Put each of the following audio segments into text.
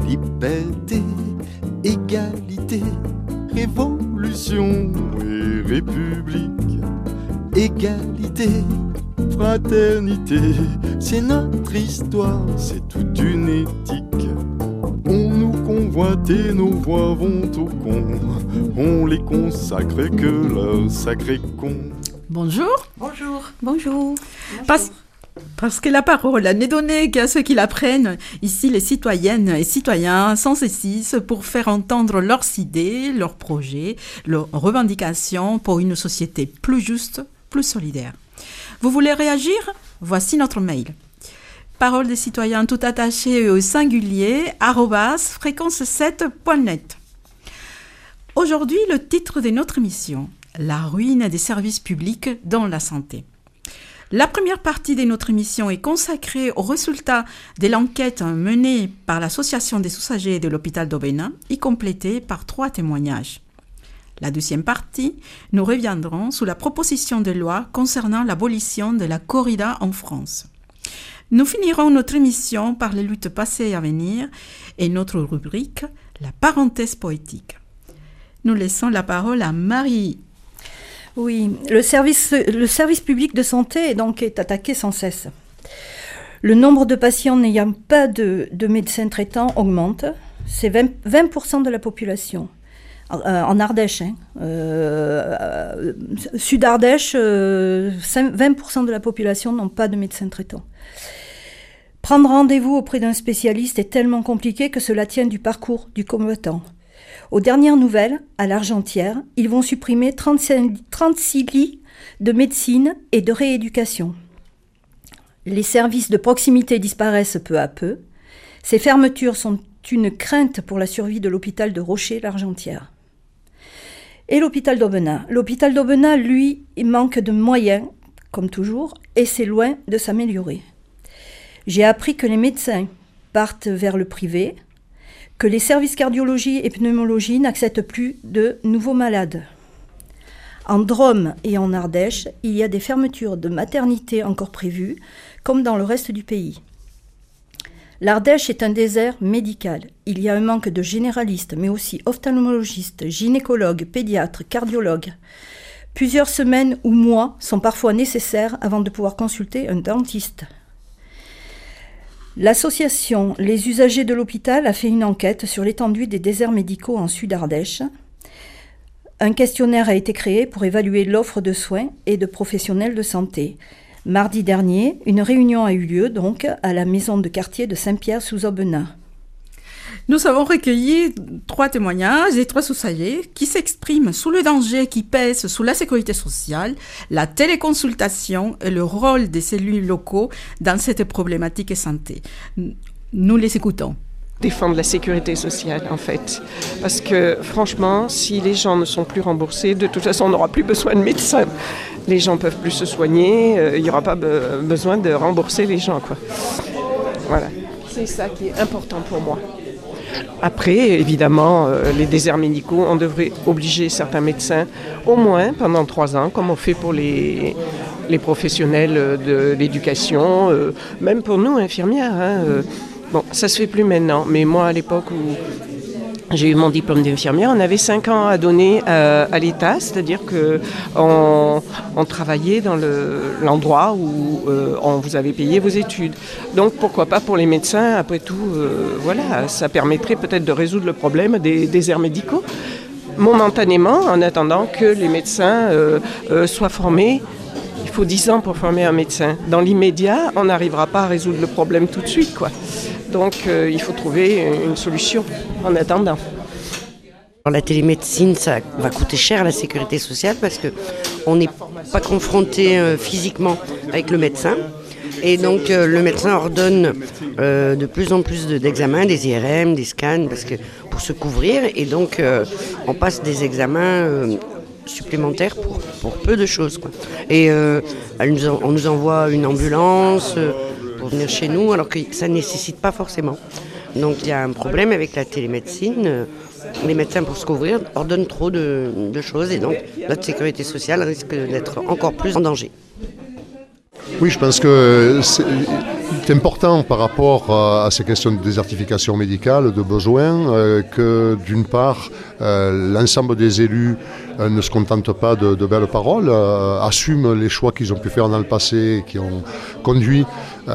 liberté, égalité, révolution et république. Égalité, fraternité, c'est notre histoire, c'est toute une éthique. On nous convoite et nos voix vont au con, on les consacre que leur sacré con. Bonjour. Bonjour. Bonjour. Parce que la parole n'est donnée qu'à ceux qui la prennent. Ici, les citoyennes et citoyens s'en saisissent pour faire entendre leurs idées, leurs projets, leurs revendications pour une société plus juste, plus solidaire. Vous voulez réagir ? Voici notre mail. Parole des citoyens tout attaché au singulier @fréquence7.net. Aujourd'hui, le titre de notre émission, la ruine des services publics dans la santé. La première partie de notre émission est consacrée aux résultats de l'enquête menée par l'Association des usagers de l'hôpital d'Aubenas et complétée par 3 témoignages. La deuxième partie, nous reviendrons sur la proposition de loi concernant l'abolition de la corrida en France. Nous finirons notre émission par les luttes passées et à venir et notre rubrique, la parenthèse poétique. Nous laissons la parole à Marie. Oui, le service public de santé est attaqué sans cesse. Le nombre de patients n'ayant pas de médecin traitant augmente. C'est 20% de la population. En Ardèche, Sud-Ardèche, 20% de la population n'ont pas de médecin traitant. Prendre rendez-vous auprès d'un spécialiste est tellement compliqué que cela tient du parcours du combattant. Aux dernières nouvelles, à l'Argentière, ils vont supprimer 36 lits de médecine et de rééducation. Les services de proximité disparaissent peu à peu. Ces fermetures sont une crainte pour la survie de l'hôpital de Rocher-l'Argentière. Et l'hôpital d'Aubenas. L'hôpital d'Aubenas, lui, il manque de moyens, comme toujours, et c'est loin de s'améliorer. J'ai appris que les médecins partent vers le privé, que les services cardiologie et pneumologie n'acceptent plus de nouveaux malades. En Drôme et en Ardèche, il y a des fermetures de maternités encore prévues, comme dans le reste du pays. L'Ardèche est un désert médical. Il y a un manque de généralistes, mais aussi ophtalmologistes, gynécologues, pédiatres, cardiologues. Plusieurs semaines ou mois sont parfois nécessaires avant de pouvoir consulter un dentiste. L'association Les usagers de l'hôpital a fait une enquête sur l'étendue des déserts médicaux en Sud-Ardèche. Un questionnaire a été créé pour évaluer l'offre de soins et de professionnels de santé. Mardi dernier, une réunion a eu lieu donc à la maison de quartier de Saint-Pierre-sous-Aubenas. Nous avons recueilli 3 témoignages et 3 usagers qui s'expriment sous le danger qui pèse sur la sécurité sociale, la téléconsultation et le rôle des cellules locaux dans cette problématique santé. Nous les écoutons. Défendre la sécurité sociale, en fait. Parce que, franchement, si les gens ne sont plus remboursés, de toute façon, on n'aura plus besoin de médecins. Les gens ne peuvent plus se soigner, il n'y aura pas besoin de rembourser les gens, quoi. Voilà. C'est ça qui est important pour moi. Après, évidemment, les déserts médicaux, on devrait obliger certains médecins, au moins pendant 3 ans, comme on fait pour les professionnels de l'éducation, même pour nous, infirmières. Bon, ça se fait plus maintenant, mais moi, à l'époque où j'ai eu mon diplôme d'infirmière, on avait 5 ans à donner à l'État, c'est-à-dire qu'on travaillait dans l'endroit où on vous avait payé vos études. Donc pourquoi pas pour les médecins, après tout, voilà, ça permettrait peut-être de résoudre le problème des déserts médicaux, momentanément, en attendant que les médecins soient formés. Il faut 10 ans pour former un médecin. Dans l'immédiat, on n'arrivera pas à résoudre le problème tout de suite, quoi. Donc il faut trouver une solution en attendant. La télémédecine, ça va coûter cher à la sécurité sociale parce qu'on n'est pas confronté physiquement avec le médecin. Et donc le médecin ordonne de plus en plus d'examens, des IRM, des scans, parce que, pour se couvrir. Et donc on passe des examens supplémentaires pour peu de choses, quoi. Et on nous envoie une ambulance pour venir chez nous, alors que ça ne nécessite pas forcément. Donc il y a un problème avec la télémédecine. Les médecins, pour se couvrir, ordonnent trop de choses, et donc notre sécurité sociale risque d'être encore plus en danger. Oui, je pense qu'il est important par rapport à ces questions de désertification médicale, de besoins, que d'une part, l'ensemble des élus ne se contentent pas de belles paroles, assument les choix qu'ils ont pu faire dans le passé, qui ont conduit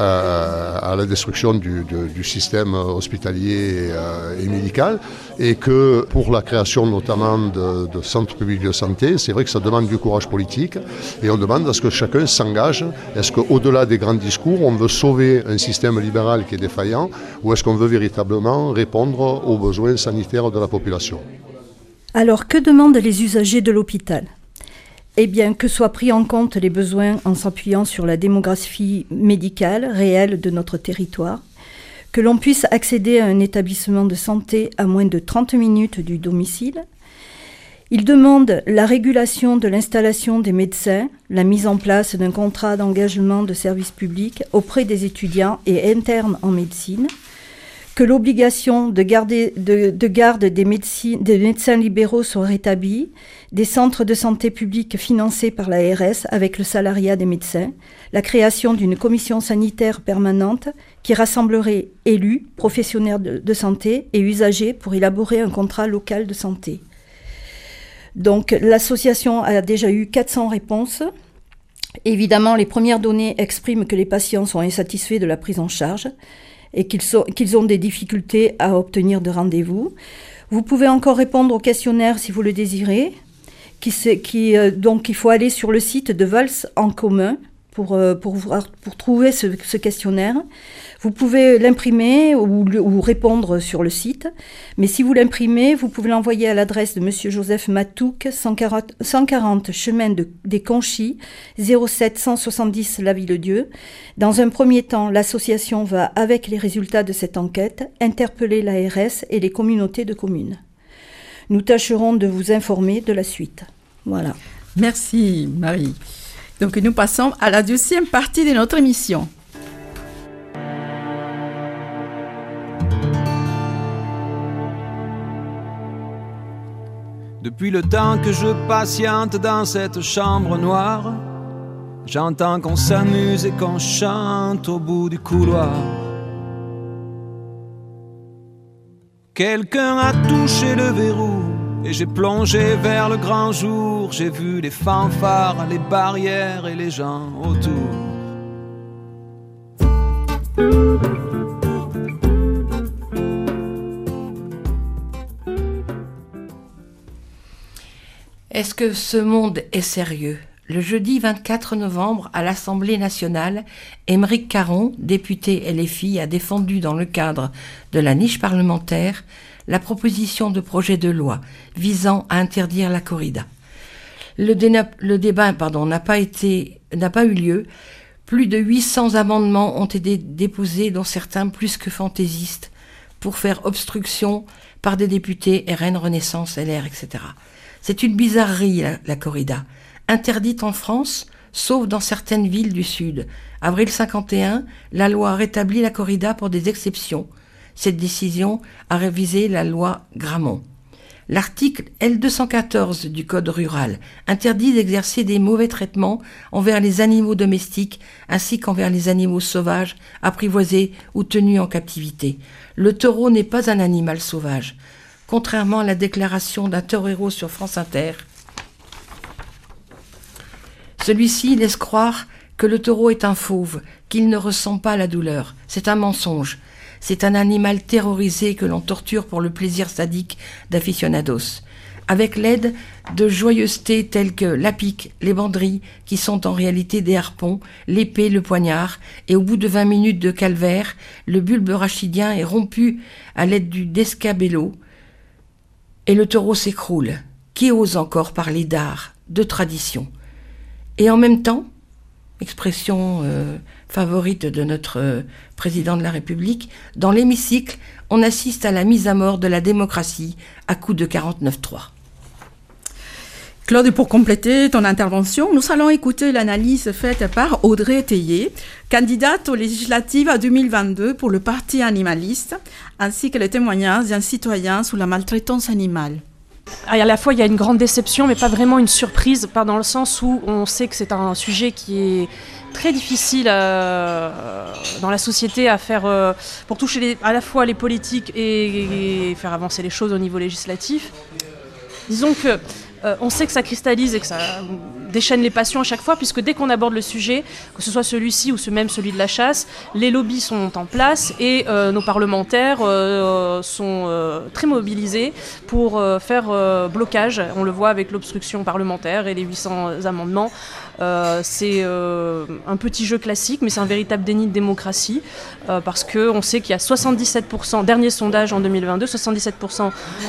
à la destruction du système hospitalier et médical, et que pour la création notamment de centres publics de santé, c'est vrai que ça demande du courage politique, et on demande à ce que chacun s'engage. Est-ce qu'au-delà des grands discours, on veut sauver un système libéral qui est défaillant, ou est-ce qu'on veut véritablement répondre aux besoins sanitaires de la population ? Alors, que demandent les usagers de l'hôpital ? Eh bien, que soient pris en compte les besoins en s'appuyant sur la démographie médicale réelle de notre territoire, que l'on puisse accéder à un établissement de santé à moins de 30 minutes du domicile. Ils demandent la régulation de l'installation des médecins, la mise en place d'un contrat d'engagement de service public auprès des étudiants et internes en médecine, que l'obligation de garde des médecins libéraux soit rétablie, des centres de santé publics financés par l'ARS avec le salariat des médecins, la création d'une commission sanitaire permanente qui rassemblerait élus, professionnels de santé et usagers pour élaborer un contrat local de santé. Donc l'association a déjà eu 400 réponses. Évidemment, les premières données expriment que les patients sont insatisfaits de la prise en charge et qu'ils ont des difficultés à obtenir de rendez-vous. Vous pouvez encore répondre au questionnaire si vous le désirez. Donc il faut aller sur le site de Valls en commun pour trouver ce questionnaire. Vous pouvez l'imprimer ou répondre sur le site. Mais si vous l'imprimez, vous pouvez l'envoyer à l'adresse de Monsieur Joseph Matouc, 140 chemin des Conchis, 07 170 La Villedieu. Dans un premier temps, l'association va, avec les résultats de cette enquête, interpeller l'ARS et les communautés de communes. Nous tâcherons de vous informer de la suite. Voilà. Merci Marie. Donc nous passons à la deuxième partie de notre émission. Depuis le temps que je patiente dans cette chambre noire, j'entends qu'on s'amuse et qu'on chante au bout du couloir. Quelqu'un a touché le verrou et j'ai plongé vers le grand jour. J'ai vu les fanfares, les barrières et les gens autour. Est-ce que ce monde est sérieux ? Le jeudi 24 novembre, à l'Assemblée nationale, Aymeric Caron, député LFI, a défendu dans le cadre de la niche parlementaire la proposition de projet de loi visant à interdire la corrida. Le débat n'a pas eu lieu. Plus de 800 amendements ont été déposés, dont certains plus que fantaisistes, pour faire obstruction par des députés RN, Renaissance, LR, etc. C'est une bizarrerie, la corrida. Interdite en France, sauf dans certaines villes du Sud. Avril 51, la loi a rétabli la corrida pour des exceptions. Cette décision a révisé la loi Grammont. L'article L214 du Code rural interdit d'exercer des mauvais traitements envers les animaux domestiques ainsi qu'envers les animaux sauvages, apprivoisés ou tenus en captivité. Le taureau n'est pas un animal sauvage. Contrairement à la déclaration d'un torero sur France Inter, celui-ci laisse croire que le taureau est un fauve, qu'il ne ressent pas la douleur. C'est un mensonge. C'est un animal terrorisé que l'on torture pour le plaisir sadique d'aficionados. Avec l'aide de joyeusetés telles que la pique, les banderilles, qui sont en réalité des harpons, l'épée, le poignard, et au bout de 20 minutes de calvaire, le bulbe rachidien est rompu à l'aide du descabello, et le taureau s'écroule. Qui ose encore parler d'art, de tradition ? Et en même temps, expression favorite de notre président de la République, dans l'hémicycle, on assiste à la mise à mort de la démocratie à coups de 49.3. Claude, pour compléter ton intervention, nous allons écouter l'analyse faite par Audrey Théier, candidate aux législatives à 2022 pour le Parti animaliste, ainsi que le témoignage d'un citoyen sur la maltraitance animale. à la fois il y a une grande déception, mais pas vraiment une surprise, pas dans le sens où on sait que c'est un sujet qui est très difficile dans la société à faire pour toucher à la fois les politiques et faire avancer les choses au niveau législatif. Disons que on sait que ça cristallise et que ça déchaîne les passions à chaque fois, puisque dès qu'on aborde le sujet, que ce soit celui-ci ou même celui de la chasse, les lobbies sont en place et nos parlementaires sont très mobilisés pour faire blocage. On le voit avec l'obstruction parlementaire et les 800 amendements. C'est un petit jeu classique, mais c'est un véritable déni de démocratie, parce qu'on sait qu'il y a 77%, dernier sondage en 2022, 77%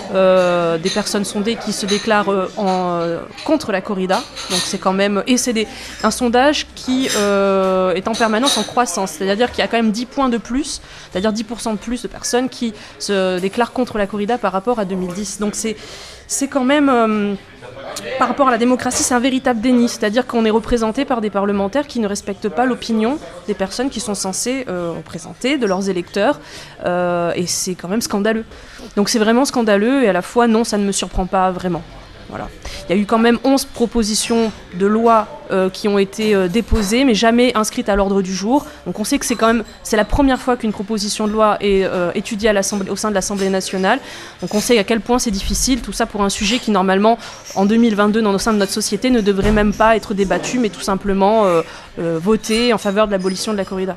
des personnes sondées qui se déclarent contre la corrida. Donc c'est quand même, et c'est un sondage qui est en permanence en croissance, c'est-à-dire qu'il y a quand même 10 points de plus, c'est-à-dire 10% de plus de personnes qui se déclarent contre la corrida par rapport à 2010. Donc c'est quand même... par rapport à la démocratie, c'est un véritable déni, c'est-à-dire qu'on est représenté par des parlementaires qui ne respectent pas l'opinion des personnes qui sont censées représenter, de leurs électeurs, et c'est quand même scandaleux. Donc c'est vraiment scandaleux, et à la fois, non, ça ne me surprend pas vraiment. Voilà. Il y a eu quand même 11 propositions de loi qui ont été déposées, mais jamais inscrites à l'ordre du jour. Donc on sait que c'est la première fois qu'une proposition de loi est étudiée au sein de l'Assemblée nationale. Donc on sait à quel point c'est difficile, tout ça pour un sujet qui normalement, en 2022, au sein de notre société, ne devrait même pas être débattu, mais tout simplement voté en faveur de l'abolition de la corrida.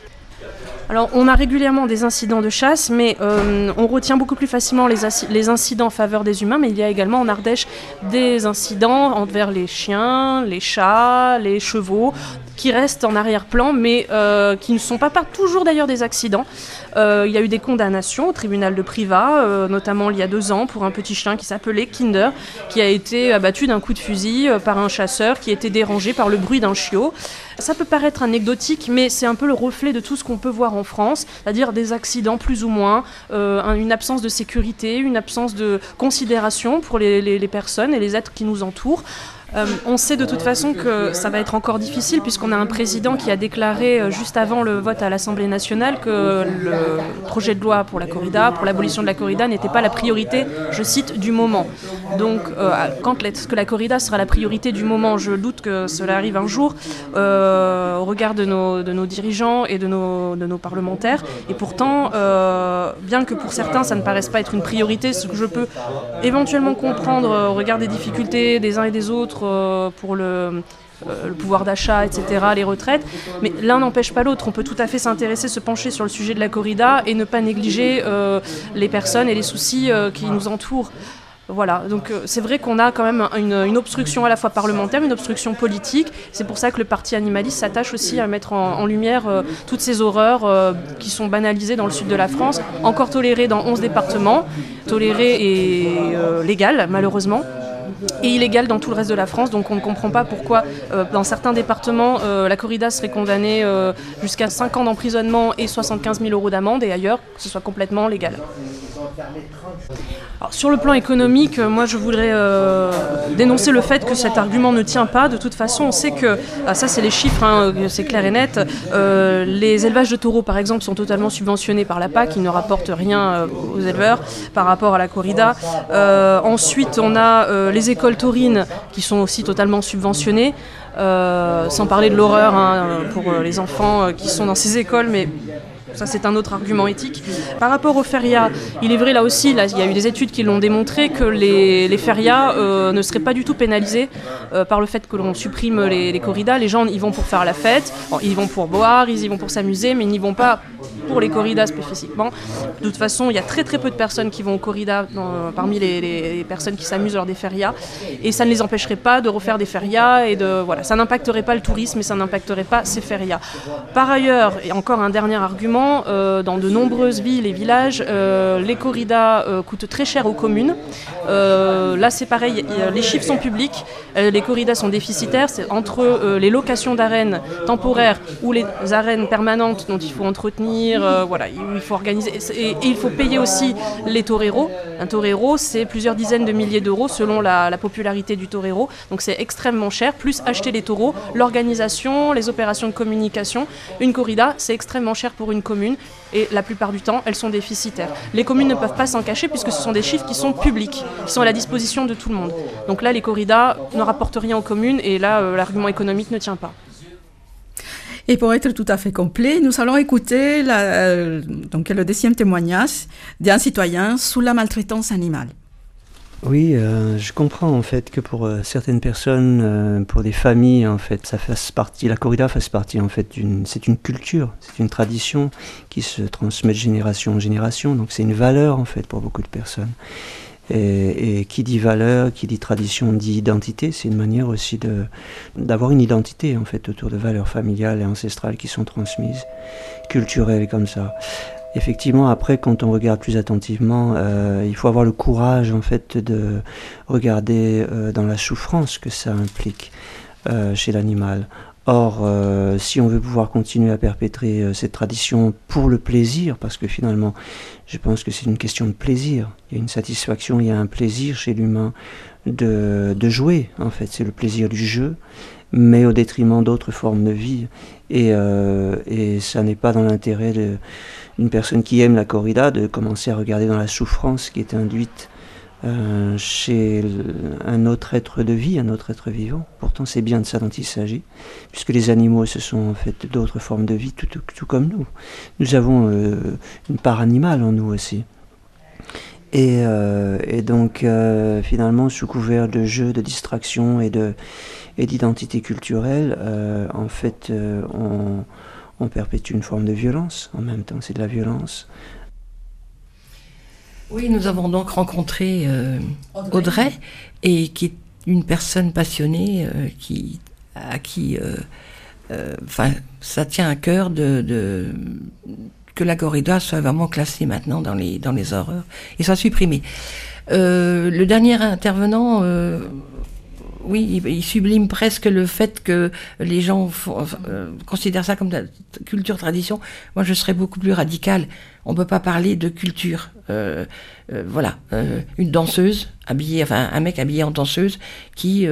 Alors, on a régulièrement des incidents de chasse, mais on retient beaucoup plus facilement les incidents en faveur des humains, mais il y a également en Ardèche des incidents envers les chiens, les chats, les chevaux, qui restent en arrière-plan, mais qui ne sont pas toujours d'ailleurs des accidents. Il y a eu des condamnations au tribunal de Privas, notamment il y a 2 ans, pour un petit chien qui s'appelait Kinder, qui a été abattu d'un coup de fusil par un chasseur qui était dérangé par le bruit d'un chiot. Ça peut paraître anecdotique, mais c'est un peu le reflet de tout ce qu'on peut voir en France, c'est-à-dire des accidents plus ou moins, une absence de sécurité, une absence de considération pour les personnes et les êtres qui nous entourent. On sait de toute façon que ça va être encore difficile, puisqu'on a un président qui a déclaré juste avant le vote à l'Assemblée nationale que le projet de loi pour la corrida, pour l'abolition de la corrida, n'était pas la priorité, je cite, du moment. Donc est-ce que la corrida sera la priorité du moment, je doute que cela arrive un jour au regard de nos dirigeants et de nos parlementaires. Et pourtant, bien que pour certains ça ne paraisse pas être une priorité, ce que je peux éventuellement comprendre au regard des difficultés des uns et des autres pour le pouvoir d'achat, etc., les retraites, mais l'un n'empêche pas l'autre. On peut tout à fait se pencher sur le sujet de la corrida et ne pas négliger les personnes et les soucis qui nous entourent. Voilà, donc c'est vrai qu'on a quand même une obstruction à la fois parlementaire, une obstruction politique. C'est pour ça que le parti animaliste s'attache aussi à mettre en lumière toutes ces horreurs qui sont banalisées dans le sud de la France, encore tolérées dans 11 départements, tolérées et légales malheureusement, et illégale dans tout le reste de la France. Donc on ne comprend pas pourquoi dans certains départements la corrida serait condamnée jusqu'à 5 ans d'emprisonnement et 75 000 € d'amende, et ailleurs que ce soit complètement légal. Alors, sur le plan économique, moi je voudrais dénoncer le fait que cet argument ne tient pas. De toute façon, on sait que, ça c'est les chiffres, c'est clair et net, les élevages de taureaux par exemple sont totalement subventionnés par la PAC, ils ne rapportent rien aux éleveurs par rapport à la corrida. Ensuite on a les écoles taurines qui sont aussi totalement subventionnées, sans parler de l'horreur pour les enfants qui sont dans ces écoles, mais ça c'est un autre argument éthique. Par rapport aux férias, il est vrai là aussi, il y a eu des études qui l'ont démontré que les férias ne seraient pas du tout pénalisés par le fait que l'on supprime les corridas. Les gens y vont pour faire la fête, ils vont pour boire, ils y vont pour s'amuser, mais ils n'y vont pas pour les corridas spécifiquement. De toute façon, il y a très très peu de personnes qui vont aux corridas parmi les personnes qui s'amusent lors des férias, et ça ne les empêcherait pas de refaire des férias, et voilà, ça n'impacterait pas le tourisme et ça n'impacterait pas ces férias. Par ailleurs, et encore un dernier argument, dans de nombreuses villes et villages, les corridas coûtent très cher aux communes. Là c'est pareil, les chiffres sont publics, les corridas sont déficitaires, c'est entre les locations d'arènes temporaires ou les arènes permanentes dont il faut entretenir, voilà, il faut organiser, et il faut payer aussi les toreros. Un torero c'est plusieurs dizaines de milliers d'euros selon la popularité du torero, donc c'est extrêmement cher, plus acheter les taureaux, l'organisation, les opérations de communication. Une corrida c'est extrêmement cher pour une commune. communes et la plupart du temps, elles sont déficitaires. Les communes ne peuvent pas s'en cacher puisque ce sont des chiffres qui sont publics, qui sont à la disposition de tout le monde. Donc là, les corridas ne rapportent rien aux communes et là, l'argument économique ne tient pas. Et pour être tout à fait complet, nous allons écouter donc le 10e témoignage d'un citoyen sous la maltraitance animale. Oui, je comprends en fait que pour certaines personnes, pour des familles, en fait, ça fasse partie, la corrida fasse partie en fait c'est une culture, c'est une tradition qui se transmet de génération en génération, donc c'est une valeur en fait pour beaucoup de personnes. Et qui dit valeur, qui dit tradition, dit identité, c'est une manière aussi d'avoir une identité en fait autour de valeurs familiales et ancestrales qui sont transmises, culturelles comme ça. Effectivement, après, quand on regarde plus attentivement, il faut avoir le courage, en fait, de regarder dans la souffrance que ça implique chez l'animal. Or, si on veut pouvoir continuer à perpétrer cette tradition pour le plaisir, parce que finalement, je pense que c'est une question de plaisir. Il y a une satisfaction, il y a un plaisir chez l'humain de jouer, en fait. C'est le plaisir du jeu, mais au détriment d'autres formes de vie. Et ça n'est pas dans l'intérêt d'une personne qui aime la corrida de commencer à regarder dans la souffrance qui est induite chez un autre être de vie, un autre être vivant. Pourtant, c'est bien de ça dont il s'agit, puisque les animaux, ce sont en fait d'autres formes de vie, tout comme nous. Nous avons une part animale en nous aussi. Et donc, finalement, sous couvert de jeu, de distraction et d'identité culturelle, en fait, on perpétue une forme de violence. En même temps, c'est de la violence. Oui, nous avons donc rencontré Audrey, et qui est une personne passionnée à qui ça tient à cœur que la corrida soit vraiment classée maintenant dans les horreurs et soit supprimée. Le dernier intervenant, oui, il sublime presque le fait que les gens considèrent ça comme de la culture tradition. Moi, je serais beaucoup plus radicale. On ne peut pas parler de culture. Voilà, une danseuse habillée, enfin un mec habillé en danseuse qui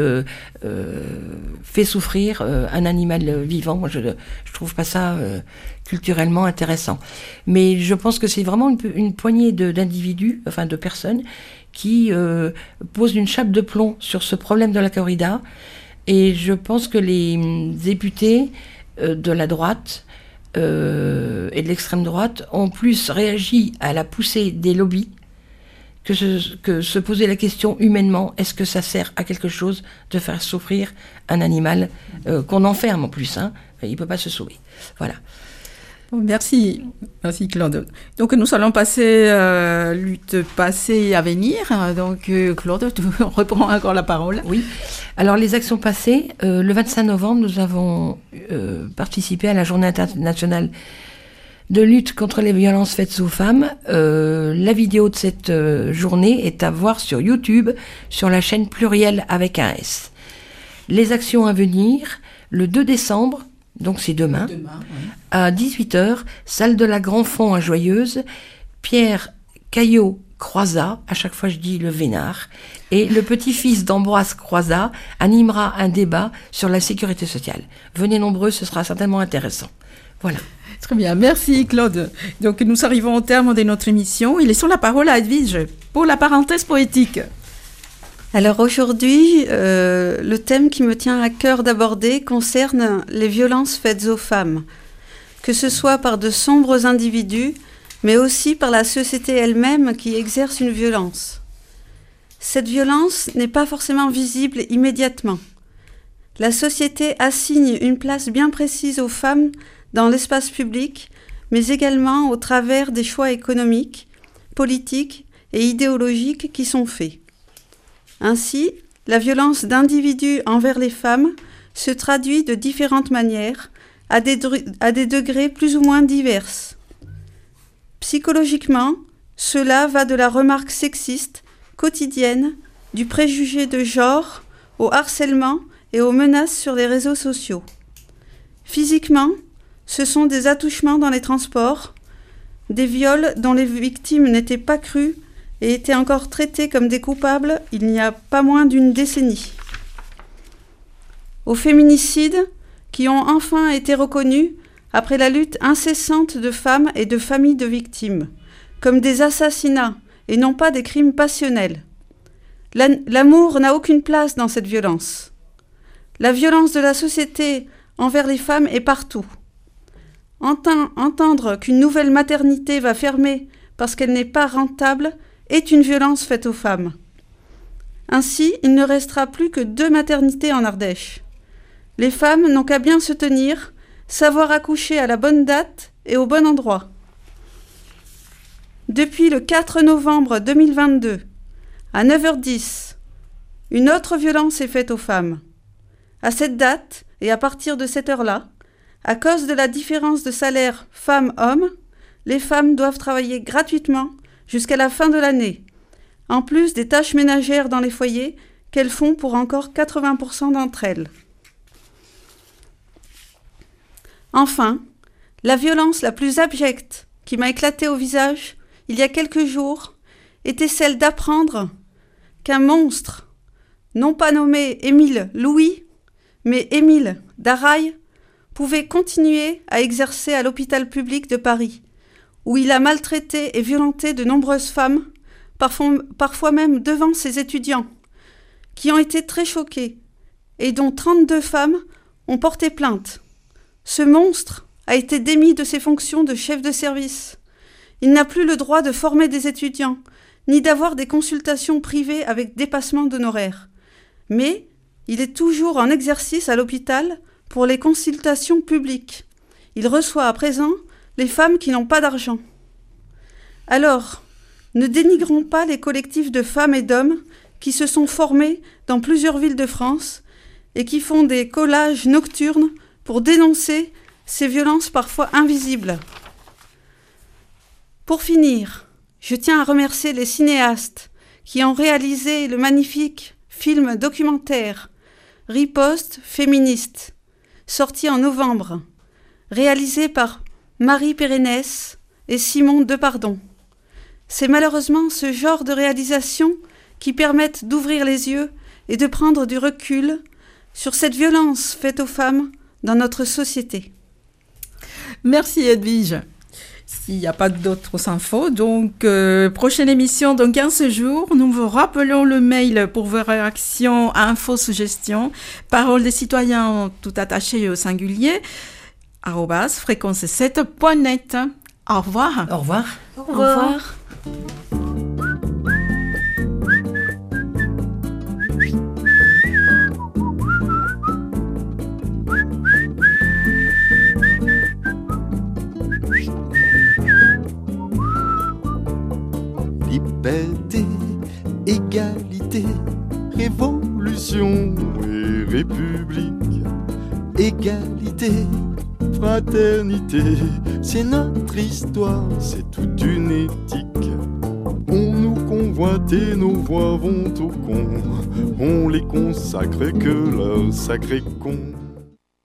fait souffrir un animal vivant. Moi, je trouve pas ça culturellement intéressant. Mais je pense que c'est vraiment une poignée d'individus, enfin de personnes, qui pose une chape de plomb sur ce problème de la corrida. Et je pense que les députés de la droite et de l'extrême droite ont plus réagi à la poussée des lobbies que se poser la question humainement, est-ce que ça sert à quelque chose de faire souffrir un animal qu'on enferme en plus, hein, il ne peut pas se sauver. Voilà. Merci Claude. Donc nous allons passer lutte passée et à venir. Donc Claude, tu reprends encore la parole. Oui. Alors les actions passées, le 25 novembre, nous avons participé à la journée internationale de lutte contre les violences faites aux femmes. La vidéo de cette journée est à voir sur YouTube, sur la chaîne Pluriel avec un S. Les actions à venir, le 2 décembre, donc c'est demain, oui. À 18h, salle de la Grand Fond à Joyeuse, Pierre Caillot-Croizat, à chaque fois je dis le vénard, et le petit-fils d'Ambroise Croizat animera un débat sur la sécurité sociale. Venez nombreux, ce sera certainement intéressant. Voilà. Très bien, merci Claude. Donc nous arrivons au terme de notre émission et laissons la parole à Edwige pour la parenthèse poétique. Alors aujourd'hui, le thème qui me tient à cœur d'aborder concerne les violences faites aux femmes, que ce soit par de sombres individus, mais aussi par la société elle-même qui exerce une violence. Cette violence n'est pas forcément visible immédiatement. La société assigne une place bien précise aux femmes dans l'espace public, mais également au travers des choix économiques, politiques et idéologiques qui sont faits. Ainsi, la violence d'individus envers les femmes se traduit de différentes manières, à des degrés plus ou moins divers. Psychologiquement, cela va de la remarque sexiste, quotidienne, du préjugé de genre, au harcèlement et aux menaces sur les réseaux sociaux. Physiquement, ce sont des attouchements dans les transports, des viols dont les victimes n'étaient pas crues et étaient encore traités comme des coupables il n'y a pas moins d'une décennie. Aux féminicides, qui ont enfin été reconnus après la lutte incessante de femmes et de familles de victimes, comme des assassinats et non pas des crimes passionnels. L'amour n'a aucune place dans cette violence. La violence de la société envers les femmes est partout. Entendre qu'une nouvelle maternité va fermer parce qu'elle n'est pas rentable est une violence faite aux femmes. Ainsi, il ne restera plus que 2 maternités en Ardèche. Les femmes n'ont qu'à bien se tenir, savoir accoucher à la bonne date et au bon endroit. Depuis le 4 novembre 2022, à 9h10, une autre violence est faite aux femmes. À cette date, et à partir de cette heure-là, à cause de la différence de salaire femmes-hommes, les femmes doivent travailler gratuitement jusqu'à la fin de l'année, en plus des tâches ménagères dans les foyers qu'elles font pour encore 80% d'entre elles. Enfin, la violence la plus abjecte qui m'a éclaté au visage il y a quelques jours était celle d'apprendre qu'un monstre, non pas nommé Émile Louis, mais Émile Daraille, pouvait continuer à exercer à l'hôpital public de Paris, où il a maltraité et violenté de nombreuses femmes, parfois même devant ses étudiants, qui ont été très choqués, et dont 32 femmes ont porté plainte. Ce monstre a été démis de ses fonctions de chef de service. Il n'a plus le droit de former des étudiants, ni d'avoir des consultations privées avec dépassement d'honoraires. Mais il est toujours en exercice à l'hôpital pour les consultations publiques. Il reçoit à présent les femmes qui n'ont pas d'argent. Alors, ne dénigrons pas les collectifs de femmes et d'hommes qui se sont formés dans plusieurs villes de France et qui font des collages nocturnes pour dénoncer ces violences parfois invisibles. Pour finir, je tiens à remercier les cinéastes qui ont réalisé le magnifique film documentaire Riposte féministe, sorti en novembre, réalisé par Marie Pérenès et Simon Depardon. C'est malheureusement ce genre de réalisation qui permettent d'ouvrir les yeux et de prendre du recul sur cette violence faite aux femmes dans notre société. Merci Edwige. S'il n'y a pas d'autres infos, donc prochaine émission dans 15 jours. Nous vous rappelons le mail pour vos réactions, infos, suggestions, paroles des citoyens tout attachées au singulier, @fréquence7.net. Au revoir. Au revoir. Au revoir. Liberté, égalité, révolution et république. Égalité, fraternité, c'est notre histoire, c'est toute une éthique. On nous convoite et nos voix vont au con, on les consacre que leur sacré con.